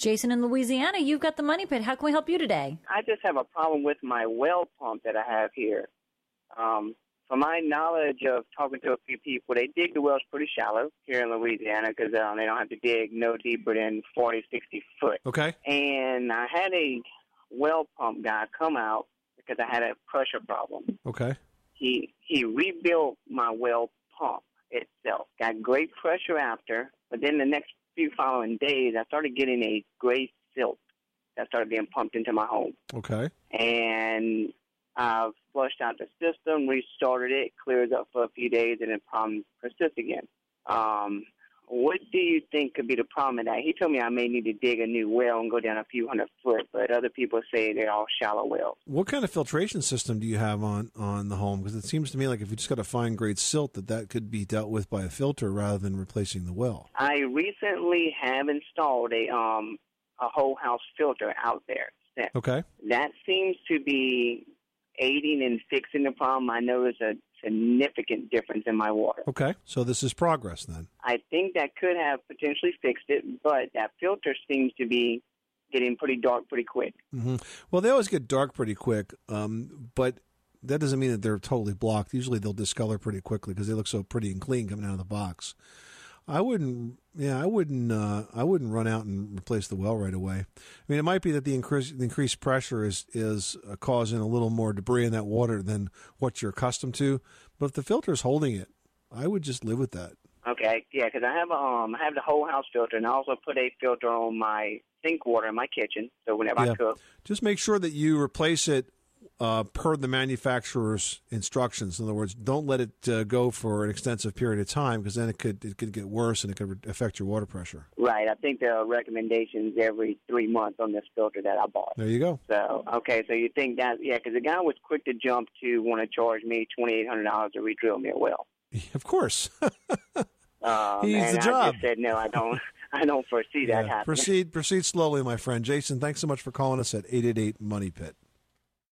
Jason in Louisiana, you've got the Money Pit. How can we help you today? I just have a problem with my well pump that I have here. From my knowledge of talking to a few people, they dig the wells pretty shallow here in Louisiana because they don't have to dig no deeper than 40, 60 foot. Okay. And I had a well pump guy come out because I had a pressure problem. Okay. He rebuilt my well pump itself. Got great pressure after, but then the next few following days, I started getting a gray silt that started being pumped into my home. Okay. And I've flushed out the system, restarted it, clears up for a few days, and then problems persist again. What do you think could be the problem with that? He told me I may need to dig a new well and go down a few hundred foot, but other people say they're all shallow wells. What kind of filtration system do you have on the home? Because it seems to me like if you just got a fine-grade silt, that could be dealt with by a filter rather than replacing the well. I recently have installed a whole house filter out there. Okay. That seems to be aiding in fixing the problem. I noticed a significant difference in my water. Okay, so this is progress then. I think that could have potentially fixed it, but that filter seems to be getting pretty dark pretty quick. Mm-hmm. Well, they always get dark pretty quick, but that doesn't mean that they're totally blocked. Usually they'll discolor pretty quickly because they look so pretty and clean coming out of the box. I wouldn't run out and replace the well right away. I mean, it might be that the increased pressure is causing a little more debris in that water than what you're accustomed to. But if the filter's holding it, I would just live with that. Okay, yeah, because I have the whole house filter, and I also put a filter on my sink water in my kitchen. So whenever I cook, just make sure that you replace it per the manufacturer's instructions. In other words, don't let it go for an extensive period of time because then it could get worse and it could affect your water pressure. Right. I think there are recommendations every 3 months on this filter that I bought. There you go. So, okay, so you think that, because the guy was quick to jump to want to charge me $2,800 to re-drill me a well. Of course. He's the job. I just said, no, I don't foresee that happening. Proceed slowly, my friend. Jason, thanks so much for calling us at 888-MONEY-PIT.